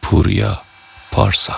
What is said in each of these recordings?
پوریا پارسا.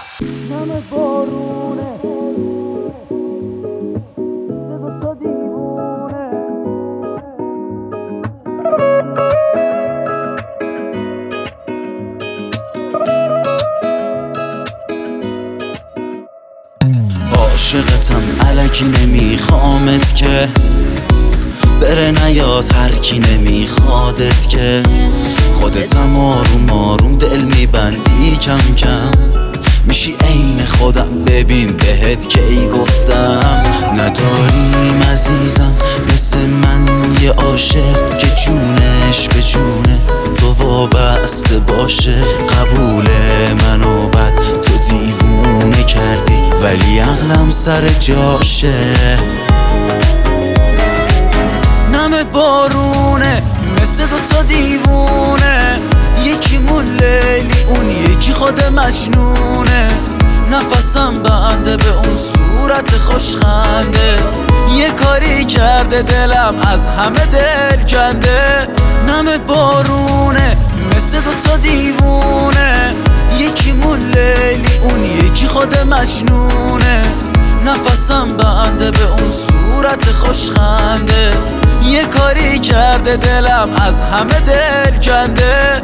عاشقتم الکی نمیخوامت که بره نیاد، هرکی نمیخوادت که خودتم آروم آروم دل میبندی کم کم، میشی عین خودم. ببین بهت کی گفتم نداریم عزیزم مثل من یه عاشق که جونش به جونه تو وابسته باشه. قبول منو بد تو دیوونه کردی ولی عقلم سر جاشه. نم بارونه مثل دوتا دیوونه، یکیمون لیلی اون یکی خود مجنونه. نفسم بنده به اون صورت خوشخنده، یه کاری کرده دلم از همه دل کنده. نم بارونه مثل دوتا دیوونه، یکیمون لیلی اون یکی خود مجنونه. نفسم بنده به اون صورت خوشخنده، یه کاری کرده دلم از همه دل کنده.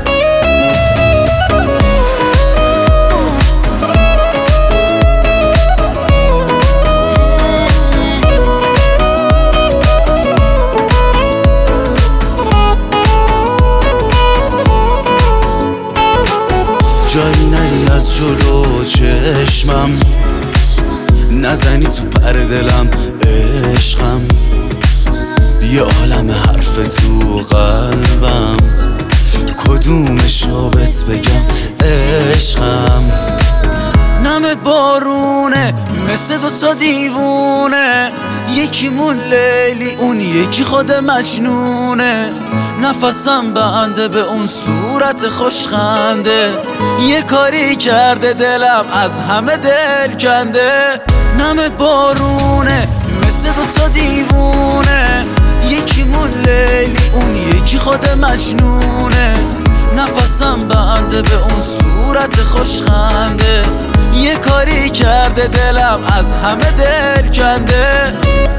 جایی نری از جلو چشمم، نزنی تو پر دلم عشقم. یه عالم حرف تو قلبم، کدومشو بهت بگم عشقم. نم بارونه مثل دوتا دیوونه، یکیمون لیلی اون یکی خود مجنونه. نفسم بنده به اون صورت خوشخنده، یه کاری کرده دلم از همه دل کنده. نم بارونه مثل دوتا دیوونه، یکیمون لیلی اون یکی خود مجنونه. نفسم بنده به اون صورت خوشخنده، یه کاری کرده دلم از همه دل کنده.